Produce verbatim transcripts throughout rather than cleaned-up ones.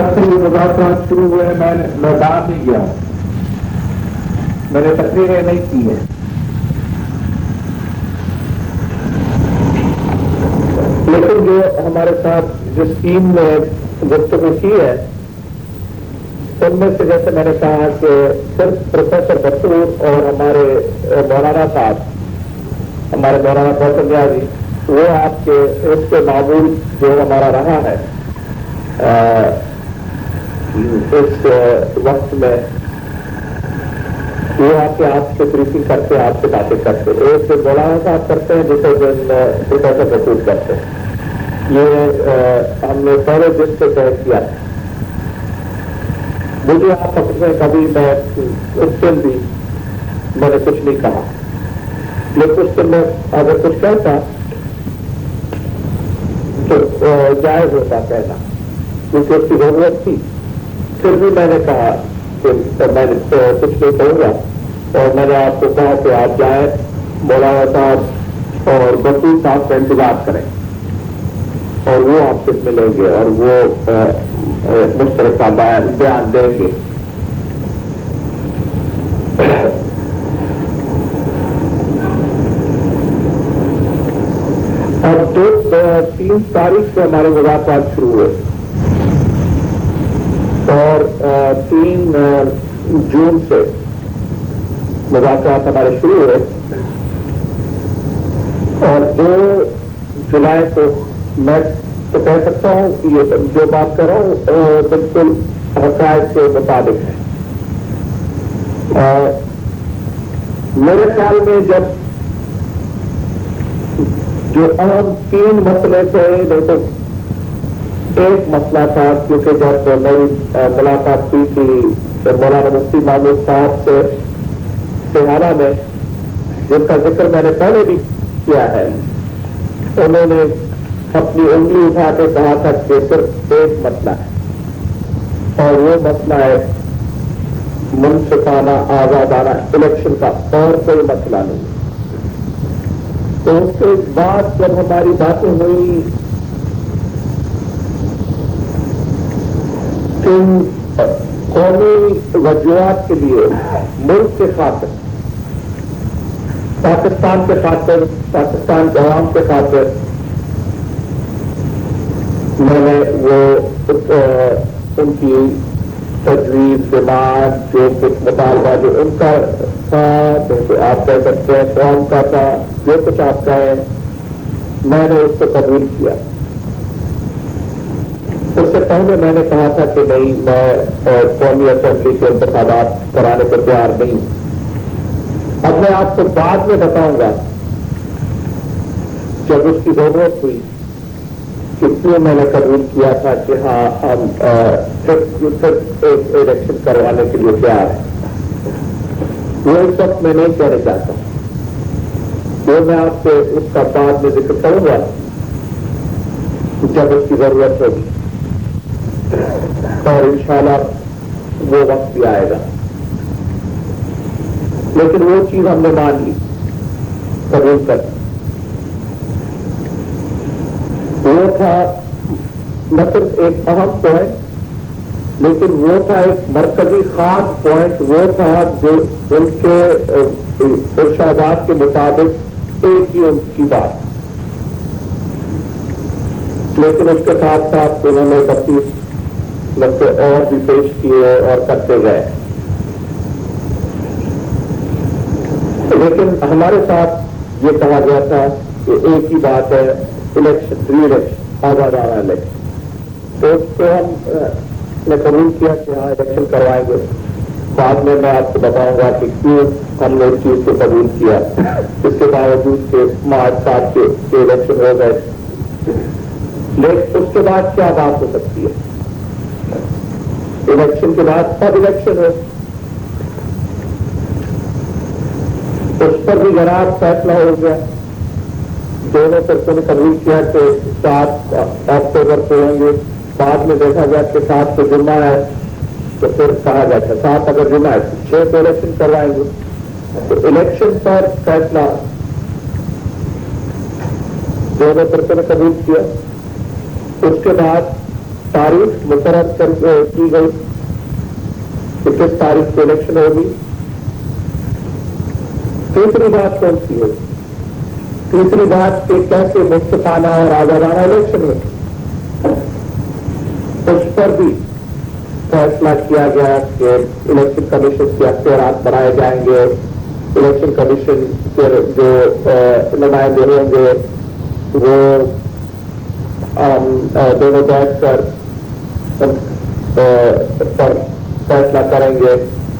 جب سے یہ مذاکرات شروع ہوئے میں نے میدان نہیں گیا، میں نے تقریریں نہیں کی ہیں، لیکن جو ہمارے ساتھ جس ٹیم نے گفتگو کی ہے ان میں سے جیسے میں نے کہا کہ صرف پروفیسر بطور اور ہمارے مولانا صاحب ہمارے مولانا کوثر نیازی وہ آپ کے اس کے معمول جو ہمارا رہا ہے اس وقت میں وہ آ کے آپ سے بریفنگ کرتے آپ سے باتیں کرتے ایک دن مولانا صاحب کرتے ہیں دوسرے دن پروفیسر بطور کرتے ہیں. یہ ہم نے پہلے دن سے طے کیا تھا. مجھے آپ اپنے کبھی میں اس دن بھی میں نے کچھ نہیں کہا، لیکن اس دن میں اگر کچھ کہتا تو جائز ہوتا کہنا کیونکہ اس کی ضرورت تھی. پھر بھی میں نے کہا کہ میں نے کچھ نہیں کہوں گا اور میں نے آپ کو کہا کہ آپ جائیں مولانا صاحب اور بطور صاحب کا انتظار کریں اور وہ آپ سے ملیں گے اور وہ مشترکہ بیان دیں گے. اب دو تین تاریخ سے ہمارے مذاکرات شروع ہوئے اور تین جون سے مذاکرات ہمارے شروع ہوئے اور دو جولائی کو میں تو کہہ سکتا ہوں کہ یہ جو بات کر رہا ہوں بالکل حقائق کے مطابق ہے. میرے خیال میں جب جو اہم تین مسئلے تھے تو ایک مسئلہ تھا کیونکہ جب میری ملاقات کی تھی مولانا مفتی محمود صاحب سے سہارا میں جن کا ذکر میں نے پہلے بھی کیا ہے، انہوں نے اپنی انگلی اٹھا کے کہا تھا کہ صرف ایک مسئلہ ہے اور وہ مسئلہ ہے منصفانہ آزادانہ الیکشن کا، اور کوئی مسئلہ نہیں. تو اس کے بعد جب ہماری باتیں ہوئی ان قومی وجوہات کے لیے ملک کے خاطر، پاکستان کے خاطر، پاکستان کے عوام کے خاطر میں نے وہ ان کی تجویز ڈیمانڈ جو کچھ مطالبہ جو ان کا تھا جیسے آپ کہہ سکتے ہیں قوم کا تھا، جو کچھ آپ کہیں میں نے اس کو قبول کیا. اس سے پہلے میں نے کہا تھا کہ نہیں میں قومی اسمبلی کے انتخابات کرانے کو تیار نہیں. اب میں آپ کو بعد میں بتاؤں گا جب اس کی ضرورت ہوئی کہ کیوں میں نے قبول کیا تھا کہ ہاں ہم ایک الیکشن کروانے کے لیے تیار ہیں. وہ اس وقت میں نہیں کہنا چاہتا، وہ میں آپ سے اس کا بعد میں ذکر کروں گا جب اس کی ضرورت ہوگی اور انشاءاللہ وہ وقت بھی آئے گا. لیکن وہ چیز ہم نے مان لی، قبول کر. وہ تھا نہ صرف ایک اہم پوائنٹ لیکن وہ تھا ایک مرکزی خاص پوائنٹ، وہ تھا جو ان کے ارشادات کے مطابق ایک ہی ان کی بات، لیکن اس کے ساتھ ساتھ انہوں نے بتیس لفظ اور بھی پیش کیے اور کرتے گئے. لیکن ہمارے ساتھ یہ کہا گیا تھا کہ ایک ہی بات ہے الیکشن، ری الیکشن، آزادانہ الیکشن. تو اس کو ہم نے قبول کیا کہ ہاں الیکشن کروائیں گے. بعد میں میں آپ کو بتاؤں گا کہ کیوں ہم نے اس چیز کو قبول کیا، اس کے باوجود کہ مارچ سات کے الیکشن ہو گئے. لیکن اس کے بعد کیا بات ہو سکتی ہے؟ الیکشن کے بعد سب الیکشن ہو، اس پر بھی غرار فیصلہ ہو گیا. دونوں طرفوں نے قبول کیا کہ سات اکتوبر کو ہوں گے. بعد میں دیکھا گیا کہ سات کو جمعہ ہے تو پھر کہا گیا تھا سات اگر جمعہ ہے چھ کو الیکشن کروائیں گے. تو الیکشن پر فیصلہ دونوں طرفوں نے قبول کیا. اس کے بعد तारीख मुकर्रर कर की गई कि किस तारीख को इलेक्शन होगी। तीसरी बात कौन सी है? तीसरी बात कि कैसे मुफ्ताना और आजादाना इलेक्शन हो, उस पर भी फैसला किया गया कि इलेक्शन कमीशन के अख्तियारात बनाए जाएंगे। इलेक्शन कमीशन के जो नुमाइंदे होंगे वो दोनों बैठकर पर फैसला करेंगे।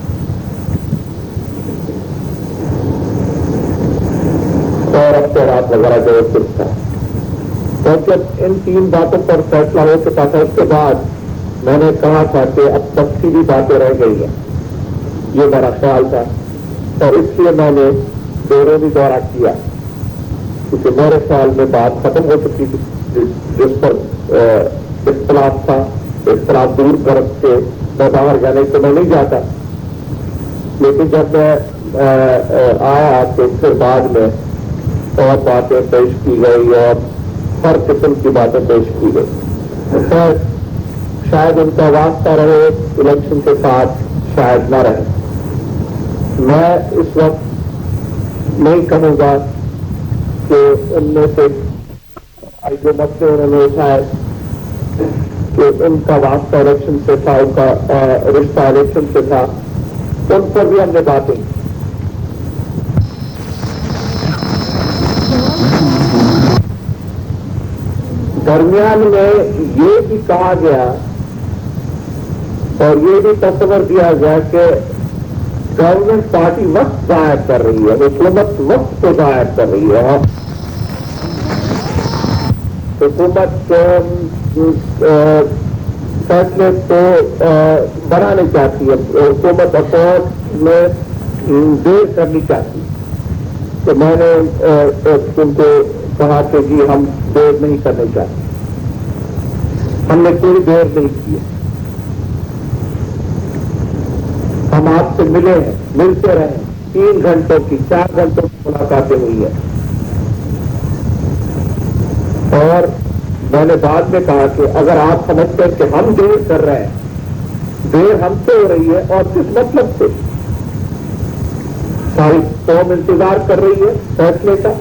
और अख्तियारात वगैरह जो कुछ था, तो जब इन तीन बातों पर फैसला हो चुका था उसके बाद मैंने कहा था कि अब तफसीली बातें रह गई हैं, ये मेरा ख्याल था। और इसलिए मैंने बेरूनी दौरा किया, क्योंकि मेरे ख्याल में बात खत्म हो चुकी थी। जिस पर इख्तलाफ था, इख्तलाफ दूर कर के मैं बाहर जाने को मैं नहीं जाता, लेकिन जब मैं आया तो फिर बाद में और बातें पेश की गई और हर किस्म की बातें पेश की गई। तो शायद उनका वास्ता रहे इलेक्शन के साथ, शायद न रहे। मैं इस वक्त नहीं कहूँगा कि उनमें से जो मसले उन्होंने उठाए कि उनका वास्ता इलेक्शन से था, उनका रिश्ता इलेक्शन से था, उन पर भी हमने बातें की। दरमियान में ये भी कहा गया और ये भी तस्वर दिया गया कि गवर्नमेंट पार्टी वक्त जाहिर कर रही है, हुकूमत वक्त को जाहिर कर रही है। हुकूमत फैसले को बनाने चाहती है, हुकूमत अफवाह में देर करनी चाहती है। तो मैंने उनको कहा कि जी हम देर नहीं करने चाहते, हमने कोई देर नहीं की है, हम आपसे मिले हैं, मिलते रहे, तीन घंटों की चार घंटों की मुलाकातें हुई है। और मैंने बाद में कहा कि अगर आप समझते हैं कि हम देर कर रहे हैं, देर हमसे हो रही है और किस मतलब से, सारी कौम इंतजार कर रही है फैसले का,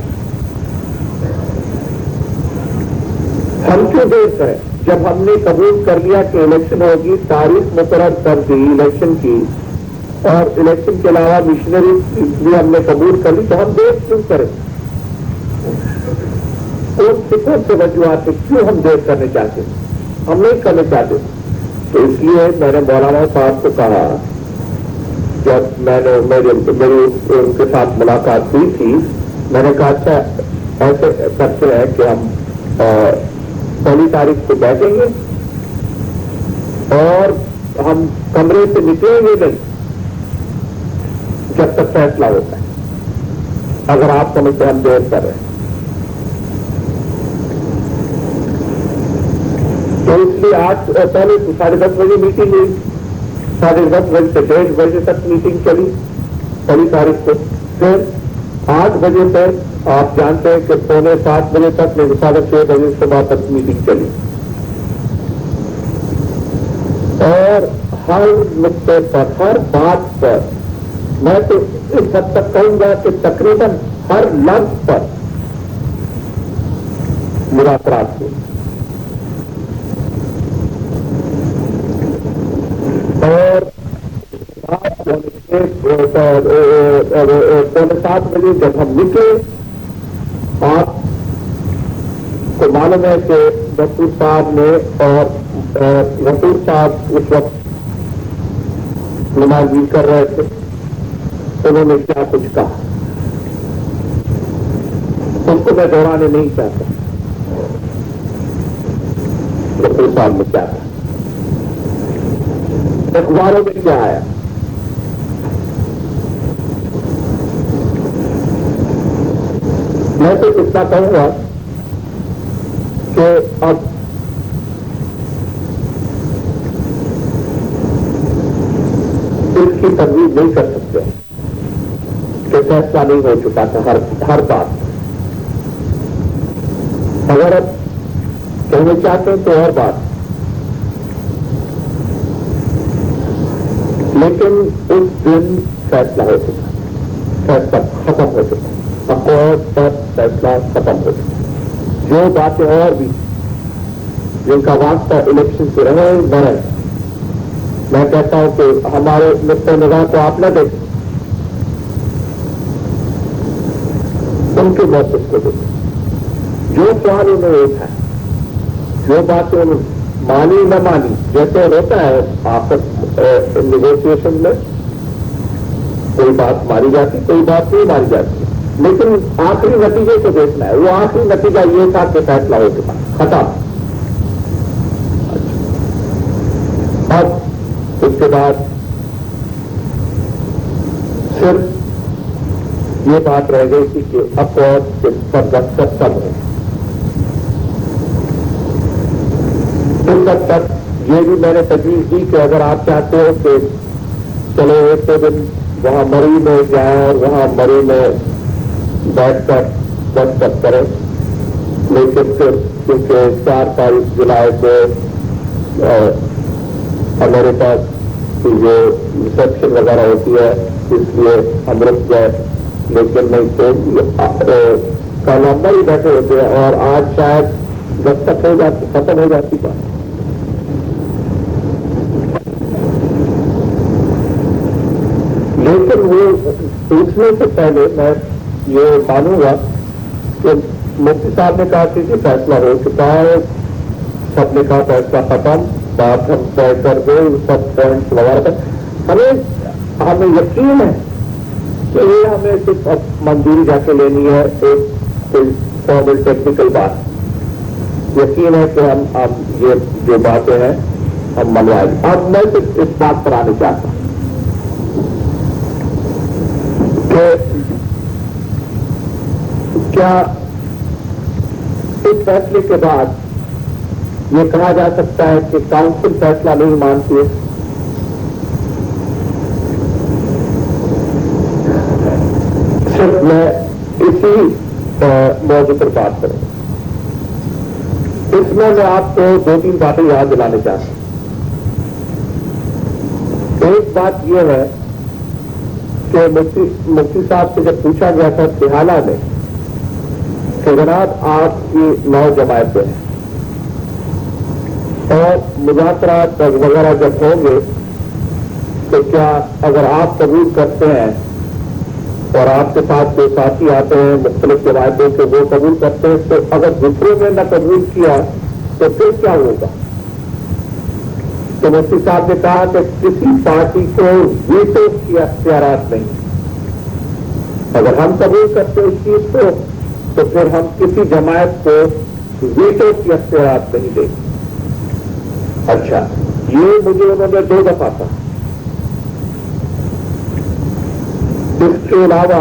हम क्यों देर करें? जब हमने कबूल कर लिया कि इलेक्शन होगी, तारीख मुकर्रर कर दी इलेक्शन की, और इलेक्शन के अलावा मिशनरी भी हमने कबूल कर ली, तो हम देर क्यों करें? कौन से कौन से वजूहात से क्यों हम देर करने चाहते? हम नहीं करने चाहते। तो इसलिए मैंने मौलाना साहब को कहा, जब मैंने मेरे मेरी उनके साथ मुलाकात हुई थी, मैंने कहा अच्छा ऐसे करते हैं कि हम पहली तारीख को बैठेंगे और हम कमरे से निकलेंगे नहीं जब तक फैसला होता है, अगर आप समझते हम देर कर रहे हैं। तो इसलिए आज पहले साढ़े दस बजे मीटिंग हुई, साढ़े दस बजे से डेढ़ बजे तक मीटिंग चली पहली तारीख को। फिर आठ बजे तक आप जानते हैं कि पौने सात बजे तक नहीं, साढ़े छह बजे सुबह तक मीटिंग चली। और हर नुक्ते पर, हर बात पर, मैं तो इस हद तक कहूंगा कि तकरीबन हर लफ्ज पर मुलाकात हुई। और पौने सात बजे जब हम निकले, आप को मालूम है कि गफूर साहब ने और गफूर साहब उस वक्त नुमाइंदगी कर रहे थे, उन्होंने क्या कुछ कहा, उसको मैं दोहराने नहीं चाहता। गफूर साहब ने क्या कहा, अखबारों में क्या आया, मैं तो इतना कहूंगा कि अब इसकी तरवीज नहीं कर सकते कि फैसला नहीं हो चुका था हर हर बात। अगर अब कहना चाहते हैं तो और बात, لیکن اس دن فیصلہ ہو چکا، فیصلہ ختم ہو چکا، اکوارڈ پر فیصلہ ختم ہو چکا. جو باتیں اور بھی جن کا واسطہ الیکشن سے رہے نہ رہے، میں کہتا ہوں کہ ہمارے نقطۂ نظر کو آپ نہ دیکھیں، ان کے موقف کو دیکھیں. جو سوال انہوں نے اٹھائے، جو باتیں انہوں نے مانی نہ مانی، جیسے ہوتا ہے آپس نیگوشیشن میں کوئی بات مانی جاتی، کوئی بات نہیں مانی جاتی، لیکن آخری نتیجے کو دیکھنا ہے. وہ آخری نتیجہ یہ تھا کہ فیصلہ ہو چکا، ختم. اب اس کے بعد صرف یہ بات رہ گئی تھی کہ اکوارڈ پر دستخط کب ہے. اس وقت تک یہ بھی میں نے تجویز دی کہ اگر آپ چاہتے ہو کہ چلو ایک دو دن وہاں مری میں جائیں اور وہاں مری میں بیٹھ کر دستخط کریں، لیکن پھر کیونکہ چار تاریخ جولائی کو ہمارے پاس جو ریسپشن وغیرہ ہوتی ہے اس لیے ہم رک گئے. لیکن نہیں تو کل ہم ہی بیٹھے ہوتے ہیں اور آج شاید دستخط ہو جاتی، ختم ہو جاتی بات. لیکن وہ پوچھنے سے پہلے میں یہ مانوں گا کہ مفتی صاحب نے کہا کہ یہ فیصلہ ہو چکا ہے، سب نے کہا فیصلہ ختم، بات ہم طے کر دیں سب پوائنٹس وغیرہ. ہمیں ہمیں یقین ہے کہ یہ ہمیں صرف اب منظوری جا کے لینی ہے، ایک کوئی فارمل ٹیکنیکل بات. یقین ہے کہ ہم اب یہ جو باتیں ہیں ہم منوائیں. اب میں صرف اس بات پر آنے چاہتا ہوں کہ کیا اس فیصلے کے بعد یہ کہا جا سکتا ہے کہ کاؤنسل فیصلہ نہیں مانتی ہے؟ صرف میں اسی موضوع پر بات کروں. اس میں میں آپ کو دو تین باتیں یاد دلانے چاہتا ہوں. ایک بات یہ ہے کہ مفتی مفتی صاحب سے جب پوچھا گیا تھا سہالہ میں کہ جناب آپ کی نو جماعتیں ہیں اور مذاکرات وغیرہ جب ہوں گے تو کیا اگر آپ قبول کرتے ہیں اور آپ کے پاس جو ساتھی آتے ہیں مختلف جماعتوں کے وہ قبول کرتے ہیں تو اگر دوسروں نے نہ قبول کیا تو پھر کیا ہوگا؟ تو مفتی صاحب نے کہا کہ کسی پارٹی کو ویٹو کی اختیارات نہیں. اگر ہم قبول کرتے اس چیز کو تو پھر ہم کسی جماعت کو ویٹو کی اختیارات نہیں دیں. اچھا، یہ مجھے انہوں نے دو دفعہ کہا. اس کے علاوہ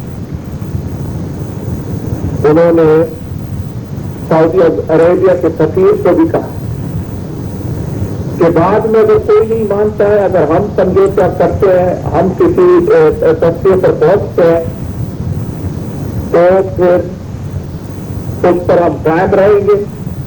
انہوں نے سعودی عربیہ کے سفیر کو بھی کہا کہ بعد میں اگر کوئی نہیں مانتا ہے، اگر ہم سمجھوتا کرتے ہیں، ہم کسی تصویر پر پہنچتے ہیں تو پھر اس پر ہم قائم رہیں گے.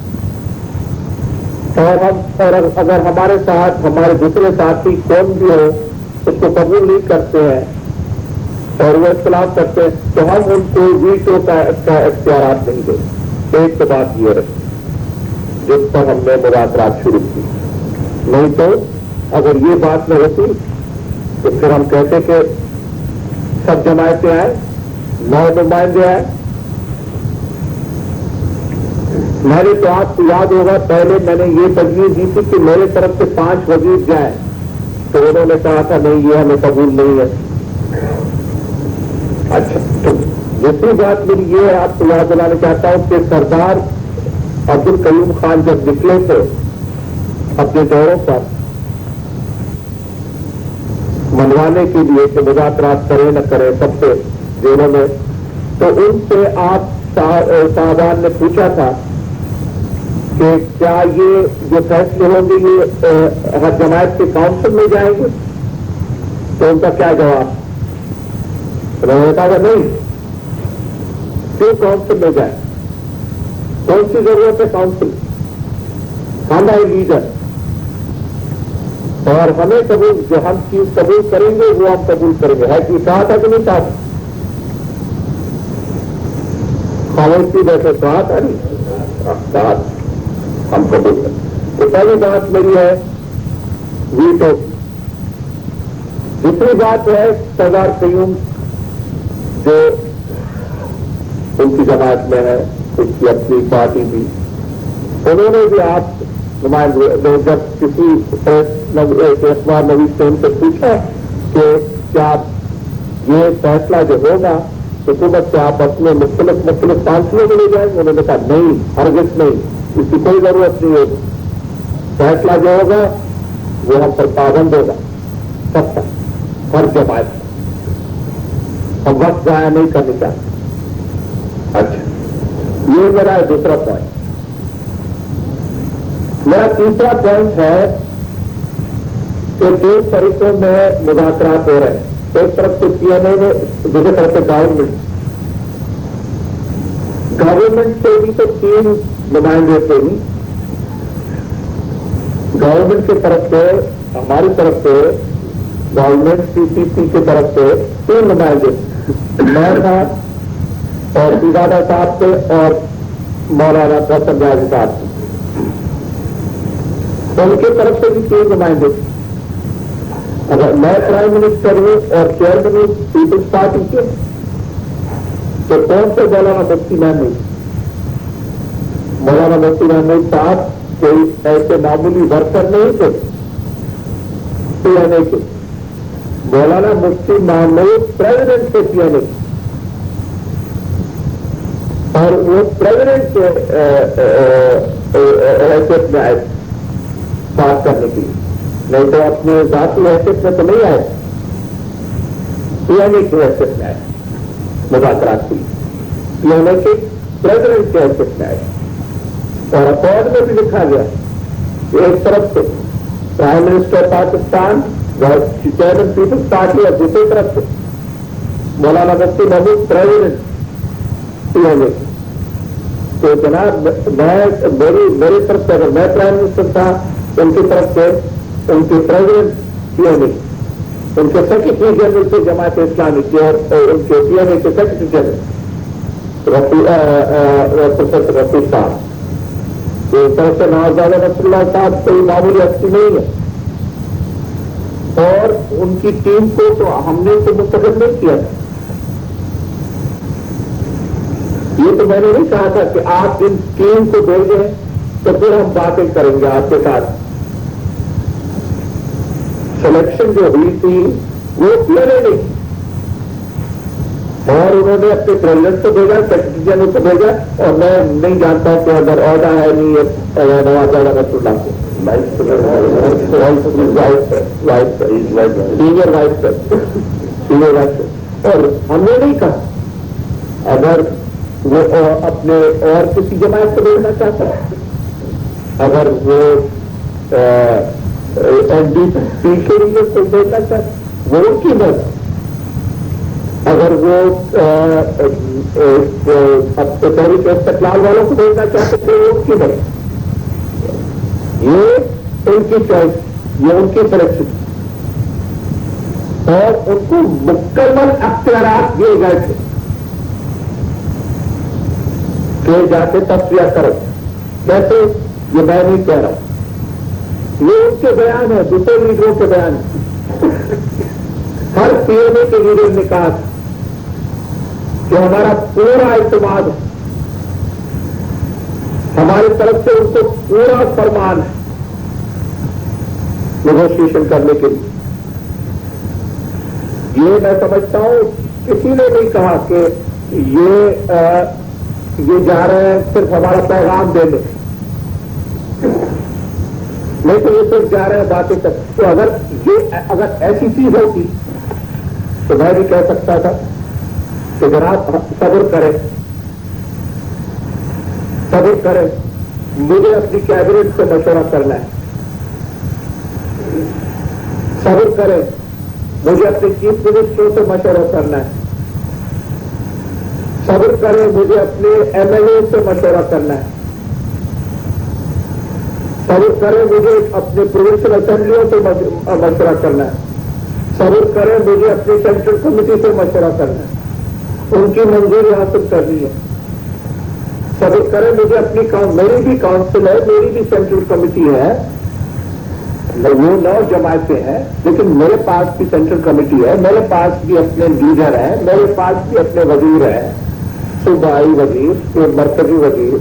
اور ہم اور اگر ہمارے ساتھ ہمارے دوسرے ساتھی کون بھی ہو اس کو قبول نہیں کرتے ہیں اور وہ اختلاف کرتے ہیں تو ہم ان کو ویٹو کا اختیارات نہیں دیں. ایک تو بات یہ رہی جس پر ہم نے مذاکرات شروع کی. نہیں تو اگر یہ بات نہ ہوتی تو پھر ہم کہتے کہ سب جماعتیں آئیں، نو نمائندے آئے. میں نے تو آپ کو یاد ہوگا پہلے میں نے یہ تجویز دی تھی کہ میرے طرف سے پانچ وزیر جائیں تو انہوں نے کہا تھا نہیں یہ ہمیں قبول نہیں ہے. اچھا، تو دوسری بات میری یہ ہے آپ کو یاد دلانا چاہتا ہوں کہ سردار عبد القیوم خان جب نکلے تھے اپنے دوروں پر منوانے کے لیے کہ مذاکرات کرے نہ کرے سب سے جنہوں نے، تو ان سے آپ صاحبان نے پوچھا تھا کہ کیا یہ جو فیصلے ہوں گے یہ ہر جماعت کے کاؤنسل میں جائیں گے؟ تو ان کا کیا جواب؟ انہوں نے کہا نہیں، کیوں کاؤنسل میں جائیں؟ کون سی ضرورت ہے کاؤنسل؟ ہمارے لیڈر اور ہمیں قبول جو ہم چیز قبول کریں گے وہ ہم قبول کریں گے. ہے کہ کہا تھا کہ نہیں کہا؟ خاموشی ویسے کہا تھا نہیں کہا ہم قبول کریں. تو پہلی بات میری ہے ویٹو. دوسری بات ہے سردار قیوم جو ان کی جماعت میں ہے, اس کی اپنی پارٹی بھی, انہوں نے بھی آپ نمائندے جب کسی اخبار نویس سے ان سے پوچھا کہ کیا یہ فیصلہ جو ہوگا حکومت سے آپ اپنے مختلف مختلف کونسلوں میں لے جائیں گے, انہوں نے کہا نہیں, ہرگز نہیں, اس کی کوئی ضرورت نہیں ہوگی. فیصلہ جو ہوگا وہ ہم پر پابند ہوگا سب تک, ہر جماعت. ہم وقت ضائع نہیں کرنے چاہتے. اچھا, یہ میرا دوسرا پوائنٹ. میرا تیسرا پوائنٹ ہے کہ دو طریقوں میں مذاکرات ہو رہے ہیں. ایک طرف سے پی ایم اے نے, دوسری طرف سے گورنمنٹ. گورنمنٹ سے بھی تو تین نمائندے سے ہی, گورنمنٹ کی طرف سے, ہماری طرف سے, گورنمنٹ سی سی سی کی طرف سے تین نمائندے, میں تھا اور سیدادہ صاحب سے اور مولانا قاسم راضی صاحب سے. ان کی طرف سے بھی تین نمائندے. اگر میں پرائم منسٹر ہوں اور چیئرمین ہوں پیپلز پارٹی کے, تو کون سے مولانا مفتی محمود مولانا مفتی محمود صاحب کوئی ایسے معمولی ورکر نہیں تھے پی این اے کے. مولانا مفتی محمود پریزیڈنٹ تھے پی این اے, اور وہ پریزیڈنٹ کے حیثیت میں آئے بات کرنے کے لیے, نہیں تو اپنے ذاتی حیثیت میں تو نہیں آئے, پی این اے کی حیثیت میں آئے مذاکرات کے لیے, پی این اے کے پریزیڈنٹ کی حیثیت میں آئے. اور اکارڈ میں بھی لکھا گیا ایک طرف سے prime minister Pakistan, chairman Peoples Party, اور دوسری طرف سے Maulana Mufti Mahmood president P N A. تو جناب میں میری میری طرف سے اگر میں پرائم منسٹر تھا, ان کی طرف سے ان کے پریزیڈنٹ پی این اے, ان کے سیکرٹری جنرل سے جماعت اسلامی کی, اور ان کے پی این اے کے سیکرٹری جنرل پروفیسر رفیق صاحب, تو اس طرح سے نوازادہ رسول اللہ صاحب کوئی معمولی ہستی نہیں ہے. اور ان کی ٹیم کو تو ہم نے تو مستقل نہیں کیا تھا. یہ تو میں نے نہیں کہا تھا کہ آپ ان ٹیم کو بھیجیں تو پھر ہم باتیں کریں گے آپ کے ساتھ. سلیکشن جو ہوئی تھی وہ پی این اے نہیں, اور انہوں نے اپنے پریزیڈنٹ کو بھیجا, سیکرٹری جنرل کو بھیجا, اور میں نہیں جانتا کہ اگر عہدہ ہے نہیں ہے نوازادہ رسول اللہ کو, سینئر وائس سینئر وائس. اور ہم نے نہیں کہا اگر وہ اپنے اور کسی جماعت کو بھیجنا چاہتا ہے, اگر وہ این ڈی پی کے لیے کوئی بھیجنا چاہتا ہے وہ ان کی بات. اگر وہ تحریک استقلال والوں کو بھیجنا چاہتے تھے وہ ان کی بات. یہ ان کی چوائس, یہ ان کی سلیکشن, اور ان کو مکمل اختیارات دیے گئے تھے کہ جا کے تصفیہ کرو. کیسے, یہ میں نہیں کہہ رہا ہوں, یہ ان کے بیان ہے, دوسرے لیڈروں کے بیان ہے. ہر پی ایم اے کے لیڈر نے کہا کہ ہمارا پورا اعتماد ہے, ہماری طرف سے ان کو پورا فرمان ہے نیگوشیشن کرنے کے لیے. یہ میں سمجھتا ہوں کسی نے نہیں کہا کہ یہ آ, یہ جا رہے ہیں صرف ہمارا پیغام دینے, نہیں تو یہ صرف جا رہے ہیں باتیں تک. تو اگر یہ اگر ایسی چیز ہوتی تو میں بھی کہہ سکتا تھا کہ جناب صبر کریں صبر کریں مجھے اپنی کیبنٹ سے مشورہ کرنا ہے, صبر کریں مجھے اپنے چیف منسٹر سے مشورہ کرنا ہے, صبر کریں مجھے اپنے ایم ایل اے سے مشورہ کرنا ہے, صبر کریں مجھے اپنے پروونشل اسمبلیوں سے مشورہ کرنا ہے، صبر کریں مجھے اپنی سینٹرل کمیٹی سے مشورہ کرنا ہے، ان کی منظوری حاصل کرنی ہے، صبر کریں مجھے اپنی میری بھی کاؤنسل ہے، میری بھی سینٹرل کمیٹی ہے، وہ نو جماعتیں ہیں لیکن میرے پاس بھی سینٹرل کمیٹی ہے، میرے پاس بھی اپنے لیڈر ہیں، میرے پاس بھی اپنے وزیر ہیں، صوبائی وزیر، مرکزی وزیر،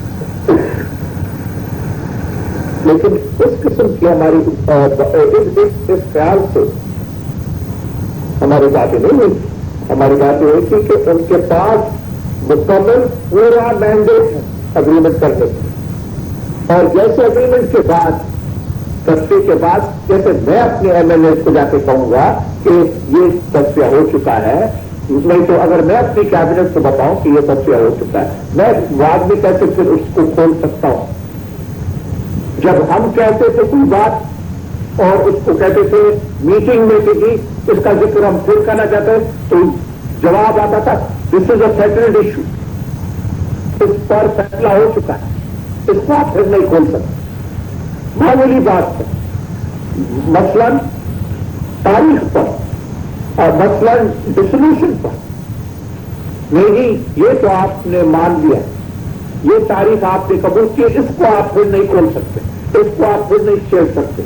لیکن اس قسم کی ہماری اس خیال سے ہماری باتیں نہیں ہوئی. ہماری باتیں ہوئی تھی کہ ان کے پاس مکمل پورا مینڈیٹ ہے اگریمنٹ کرنے کی، اور جیسے اگریمنٹ کے بعد تصفیے کے بعد جیسے میں اپنے ایم ایل اے کو جا کے کہوں گا کہ یہ تصفیہ ہو چکا ہے، نہیں تو اگر میں اپنی کیبنٹ کو بتاؤں کہ یہ تصفیہ ہو چکا ہے، میں بعد میں کیسے پھر اس کو کھول سکتا ہوں؟ جب ہم کہتے تھے کوئی بات اور اس کو کہتے تھے میٹنگ میں کہ جی اس کا ذکر ہم پھر کرنا چاہتے ہیں تو جواب آتا تھا دس از اے سیٹلڈ ایشو، اس پر فیصلہ ہو چکا ہے، اس کو آپ پھر نہیں کھول سکتے. معمولی بات ہے، مثلاً تاریخ پر اور مثلاً ڈسولوشن پر نہیں، یہ تو آپ نے مان لیا، یہ تاریخ آپ نے قبول کی، اس کو آپ پھر نہیں کھول سکتے، اس کو آپ پھر نہیں چھیڑ سکتے.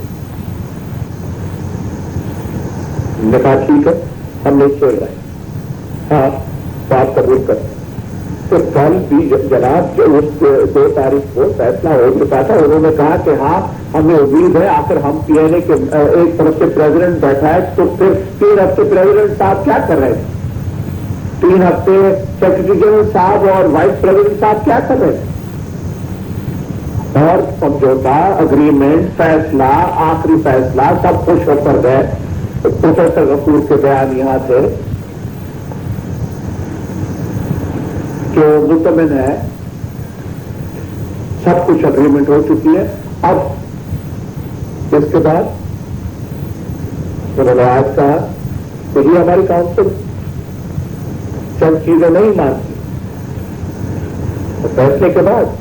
نے کہا ٹھیک ہے ہم نہیں چھیڑ رہے، ہاں بات قبول کرتے. تو کل بھی جناب جو اس دو تاریخ کو فیصلہ ہو چکا تھا، انہوں نے کہا کہ ہاں ہمیں امید ہے آخر ہم پی این اے کے ایک طرف سے پریزیڈنٹ بیٹھا ہے، تو پھر تین ہفتے پریزیڈنٹ صاحب کیا کر رہے تھے؟ تین ہفتے سیکرٹری جنرل صاحب اور وائس پریزیڈنٹ صاحب کیا کر رہے تھے؟ اور سمجھوتا، اگریمنٹ، فیصلہ، آخری فیصلہ، سب خوش ہو کر گئے. پروفیسر غفور کے بیان یہاں سے جو مطمئن ہے سب کچھ اگریمنٹ ہو چکی ہے. اب اس کے بعد انہوں نے آج کہا کہ یہ ہماری کاؤنسل چند چیزیں نہیں مانتی. فیصلے کے بعد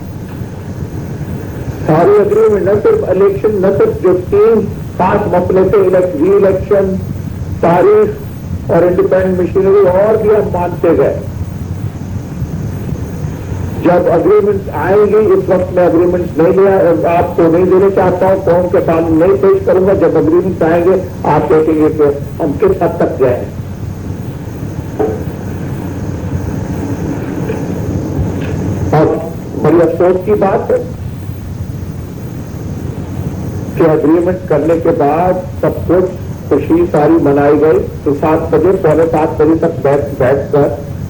ساری اگریمنٹ، نہ صرف الیکشن، نہ صرف جو تین پانچ مسئلے تھے، ری الیکشن، تاریخ اور انڈیپینڈنٹ مشینری، اور بھی ہم مانتے گئے. جب اگریمنٹ آئیں گی، اس وقت میں اگریمنٹ نہیں لیا آپ کو نہیں دینا چاہتا ہوں، قوم کے سامنے نہیں پیش کروں گا. جب اگریمنٹ آئیں گے آپ دیکھیں گے کہ ہم کس حد تک گئے ہیں. اور بڑی افسوس کی بات ہے کہ اگریمنٹ کرنے کے بعد سب کچھ خوشی ساری منائی گئی، تو سات بجے پونے سات بجے تک بیٹھ بیٹھ کر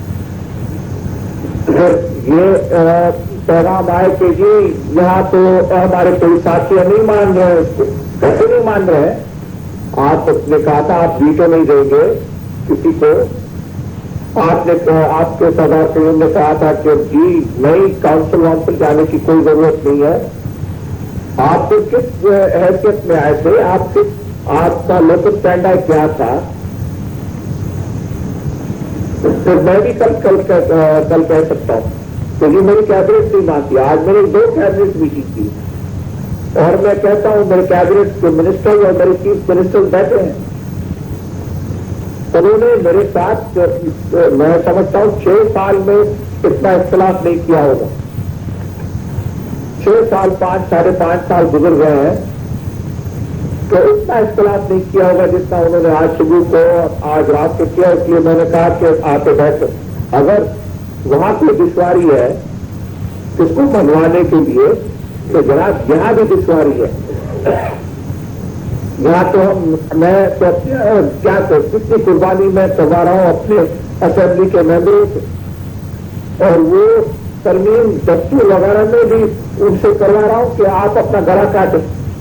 پھر یہ پیغام آئے کہ جی یہاں تو ہمارے کوئی ساتھی نہیں مان رہے ہیں، اس کو کیسے نہیں مان رہے ہیں؟ آپ نے کہا تھا آپ ویٹو نہیں دیں گے کسی کو، آپ نے آپ کے صدر نے کہا تھا کہ جی نہیں کاؤنسل وانسل جانے کی کوئی ضرورت نہیں ہے. آپ کو کس حیثیت میں آئے تھے؟ آپ کس آپ کا لوکل اسٹینڈرڈ کیا تھا؟ پھر میں بھی کل کل کل کہہ سکتا ہوں کہ یہ میری کیبنٹ نہیں مانتی. آج میری دو کیبنٹ میٹنگ تھی اور میں کہتا ہوں میرے کیبنٹ کے منسٹر اور میرے چیف منسٹر بیٹھے ہیں، انہوں نے میرے ساتھ میں سمجھتا ہوں چھ سال میں اتنا اختلاف نہیں کیا ہوگا. چھ سال پانچ ساڑھے پانچ سال گزر گئے ہیں تو اتنا اختلاف نہیں کیا ہوگا جتنا انہوں نے آج صبح کو آج رات کو کیا. اس لیے میں نے کہا کہ آتے بیٹھ اگر وہاں کوئی دشواری ہے اس کو منوانے کے لیے تو جناب یہاں بھی دشواری ہے. یہاں تو ہم میں تو کیا کتنی قربانی میں کروا رہا ہوں اپنے اسمبلی کے ممبروں سے، اور وہ ترمیم دستور وغیرہ میں بھی ان سے کروا رہا ہوں کہ آپ اپنا گلا کاٹیں.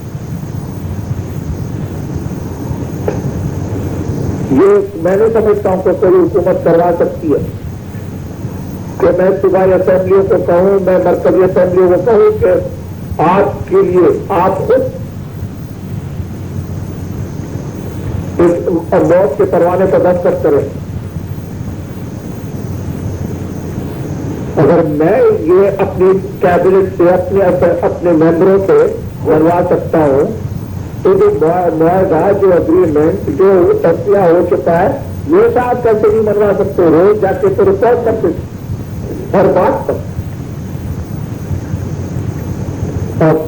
یہ میں نہیں سمجھتا ہوں کہ کوئی حکومت کروا سکتی ہے کہ میں صوبائی اسمبلیوں کو کہوں، میں مرکزی اسمبلیوں کو کہوں کہ آپ کے لیے آپ خود موت کے پروانے پر دستخط کریں. اگر میں یہ اپنی کیبنٹ سے اپنے اپنے ممبروں سے बनवा सकता हूँ, तो जो मुआवजा, जो अग्रीमेंट, जो तस्वीर हो चुका है, ये साथ कैसे नहीं बनवा सकते? रोज जाके तो रिपोर्ट करते हर बात पर। और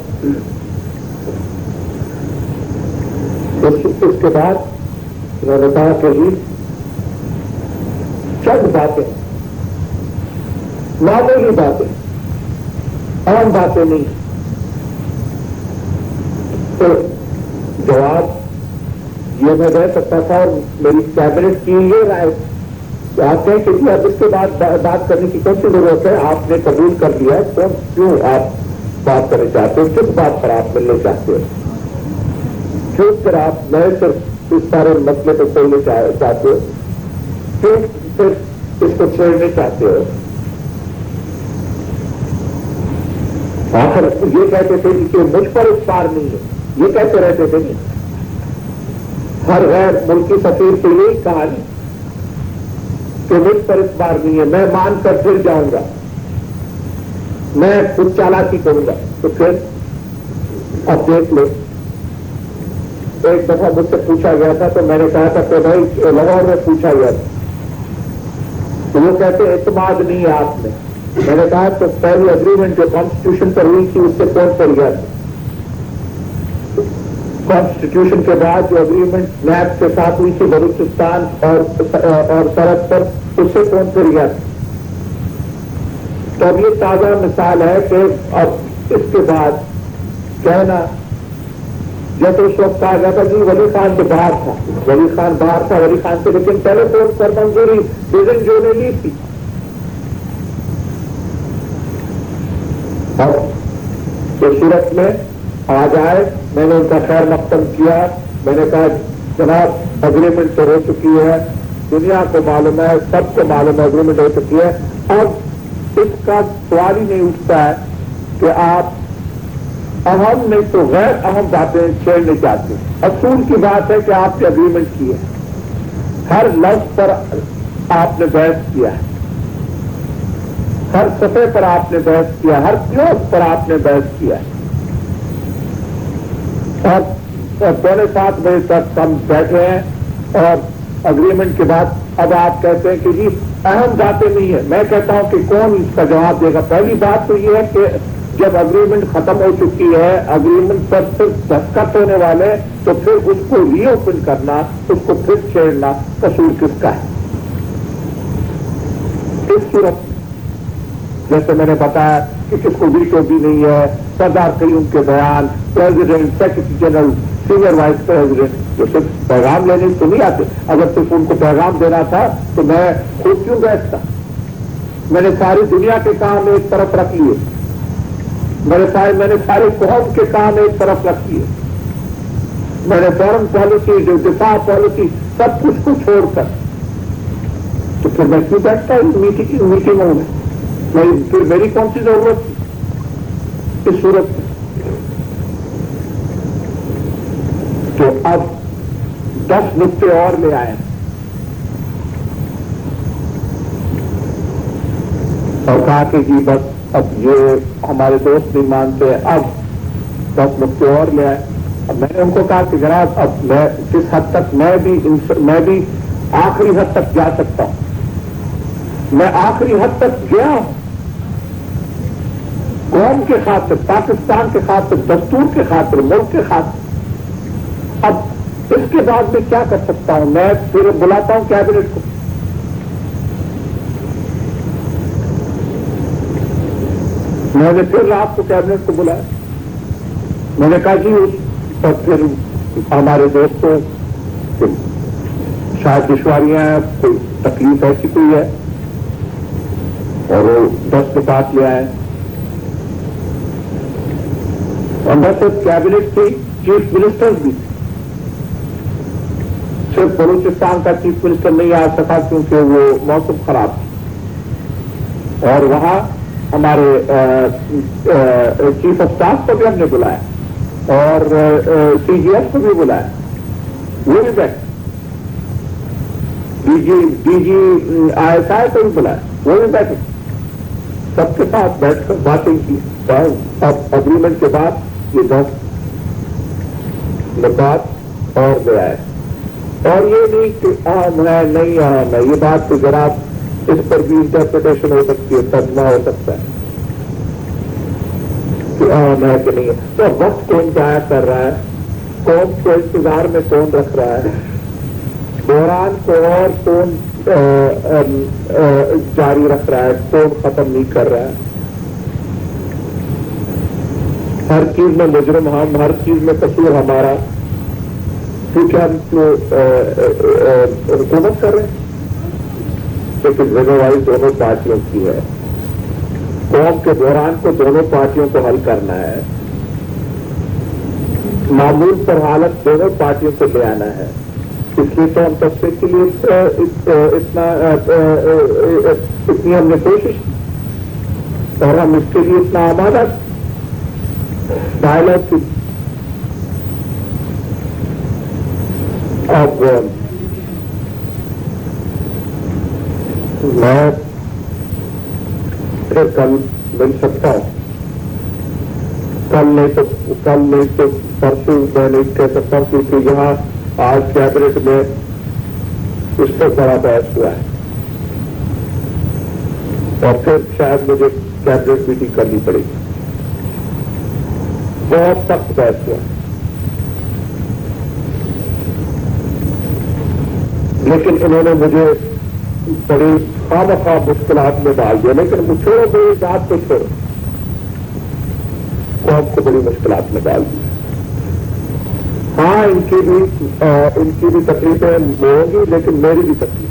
उसके बाद उन्होंने कहा कि जी चंद बातें, मामूली बातें, आम बातें नहीं। तो जवाब ये मैं दे सकता था और मेरी कैबिनेट की ये राय चाहते हैं कि जी अब इसके बाद बात करने की कौन सी जरूरत है? आपने कबूल कर लिया, तो क्यों आप बात करना चाहते हो? किस बात पर आप मिलने चाहते हो? क्यों फिर आप नए सिर्फ इस सारे मसले को खोलने चाहते हो? क्यों फिर इसको छेड़ने चाहते हो? आखिर ये कहते थे कि मुझ पर इस पार नहीं है, ये कहते रहते थे नहीं। हर गैर मुल्की सफीर को यही कहा नहीं कि मुझ पर इस बार नहीं है, मैं मानकर फिर जाऊंगा, मैं कुछ चालाकी करूंगा। तो फिर अब देख लो, एक दफा मुझसे पूछा गया था तो मैंने कहा था कि भाई लाहौर में पूछा गया था, तो वो कहते एतमाद नहीं है आप में। मैंने कहा तो पहली अग्रीमेंट जो कॉन्स्टिट्यूशन पर हुई थी उससे कौन पड़ गया था? कॉन्स्टिट्यूशन के बाद जो अग्रीमेंट नैब के साथ हुई थी बलूचिस्तान और और सरहद पर, उससे कौन पड़ गया था? तो अब ये ताजा मिसाल है कि अब इसके बाद कहना, जैसे उस वक्त कहा गया था जी वली खान तो बाहर था, वली खान बाहर था, वली खान से लेकिन पहले तो उस पर मंजूरी डिवीजन जो ने ली थी। और तो सूरत में आ जाए, मैंने उनका खैर मकदम किया। मैंने कहा जनाब अग्रीमेंट तो हो चुकी है, दुनिया को मालूम है, सबको मालूम है अग्रीमेंट हो चुकी है। अब इसका सवाल ही नहीं उठता है कि आप अहम नहीं तो गैर अहम बातें छेड़ने चाहते। असूल की बात है कि आपने अग्रीमेंट की है, हर लफ्ज पर आपने बहस किया है, हर सतह पर आपने बहस किया, हर क्लोज पर आपने बहस किया है। और पौने सात बजे तक हम बैठे हैं और अग्रीमेंट के बाद अब आप कहते हैं कि जी अहम बातें नहीं है। मैं कहता हूं कि कौन इसका जवाब देगा? पहली बात तो ये है कि जब अग्रीमेंट खत्म हो चुकी है, अग्रीमेंट पर सिर्फ दस्तखत होने वाले, तो फिर उसको रीओपन करना, उसको फिर छेड़ना कसूर किसका है? इस सूरत जैसे मैंने बताया कि किसको वीटो भी नहीं है, सरदार करीम के बयान, president, secretary general, senior vice president, जो सिर्फ पैगाम लेने तो नहीं आते। अगर सिर्फ उनको पैगाम देना था तो मैं खुद क्यों बैठता? मैंने सारी दुनिया के काम एक तरफ रख लिए, मैंने सारे मैंने सारे कौम के काम एक तरफ रख लिए, मैंने फॉरेन पॉलिसी, जो दिफा पॉलिसी, सब कुछ को छोड़कर, तो फिर मैं क्यों बैठता हूँ मीटिंग मीटिंगों में? मैं फिर मेरी कौन सी जरूरत थी इस सूरत में? तो अब दस नुक्ते और ले आए और कहा कि जी बस अब ये हमारे दोस्त नहीं मानते, अब दस नुक्ते और ले आए। अब मैंने उनको कहा कि जनाब अब मैं किस हद तक मैं भी मैं भी आखिरी हद तक जा सकता हूं। मैं आखिरी हद तक गया हूं, कौम के खातिर, पाकिस्तान के खातिर, दस्तूर के खातिर, मुल्क के खातिर। अब इसके बाद में क्या कर सकता हूं? मैं फिर बुलाता हूं कैबिनेट को, मैंने फिर रात को कैबिनेट को बुलाया। मैंने कहा जी उस पर फिर हमारे दोस्तों शायद दुश्वारियां हैं, कोई तकलीफ ऐसी कोई है, और वो दस बात ले आए। और मैं सिर्फ कैबिनेट थी, चीफ मिनिस्टर भी, सिर्फ बलूचिस्तान का चीफ मिनिस्टर नहीं आ सका क्योंकि वो मौसम खराब थी। और वहां हमारे चीफ ऑफ स्टाफ को भी हमने बुलाया और सी जी एस को भी बुलाया, वो भी बैठे, DG DG I S I को भी बुलाया, वो भी बैठे, सबके साथ बैठकर बातें की। अब अग्रीमेंट के बाद ये दस نکات اور لے آئے. اور یہ نہیں کہ عام ہے نہیں عام ہے، یہ بات تو ذرا اس پر بھی انٹرپریٹیشن ہو سکتی ہے، ترجمہ ہو سکتا ہے کہ عام ہے کہ نہیں ہے. تو وقت کون ضائع کر رہا ہے، قوم کو انتظار میں کون رکھ رہا ہے، بحران کو اور کون جاری رکھ رہا ہے، کون ختم نہیں کر رہا ہے. ہر چیز میں مجرم ہم، ہر چیز میں قصور ہمارا، کیونکہ ہم تو حکومت کر رہے ہیں. لیکن ذمہ داری دونوں پارٹیوں کی ہے. قوم کے بحران کو دونوں پارٹیوں کو حل کرنا ہے. معمول پر حالت دونوں پارٹیوں کو لے آنا ہے. اس لیے تو ہم تفصیل کے لیے اتنا اتنی ہم نے کوشش کی اور ہم اس کے لیے اتنا آمادہ ڈائلاگ کی. اب میں پھر کل مل سکتا ہوں، کل نہیں تو کل نہیں تو پرسوں میں نہیں کہہ سکتا ہوں، کیونکہ یہاں آج کیبنٹ میں اس پر بڑا بحث ہوا ہے اور پھر شاید مجھے کیبنٹ میٹنگ کرنی پڑے گی. بہت سخت بحث ہوا، لیکن انہوں نے مجھے بڑی خواہ مخواہ مشکلات میں ڈال دیا. لیکن وہ چھوڑو میری بات کو چھوڑو، قوم کو بڑی مشکلات میں ڈال دیا. ہاں ان کی بھی ان کی بھی تکلیفیں ہوں گی، لیکن میری بھی تکلیف،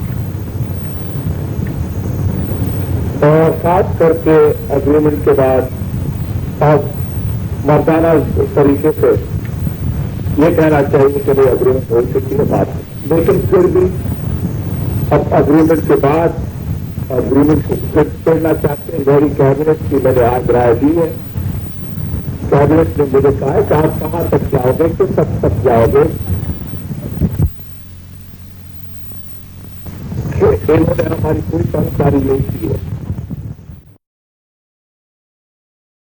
اور خاص کر کے اگریمنٹ کے بعد اب مردانہ طریقے سے یہ کہنا چاہیے کہ وہ اگریمنٹ ہو چکی ہے بات. لیکن پھر بھی اب اگریمنٹ کے بعد اگریمنٹ کو پھر کرنا چاہتے ہیں. میری کیبنٹ کی میں نے آج رائے دی ہے. کیبنٹ نے مجھے کہا ہے کہ آپ کہاں تک جاؤ گے، کس حد تک جاؤ گے. انہوں نے ہماری کوئی سمجھداری نہیں کی ہے.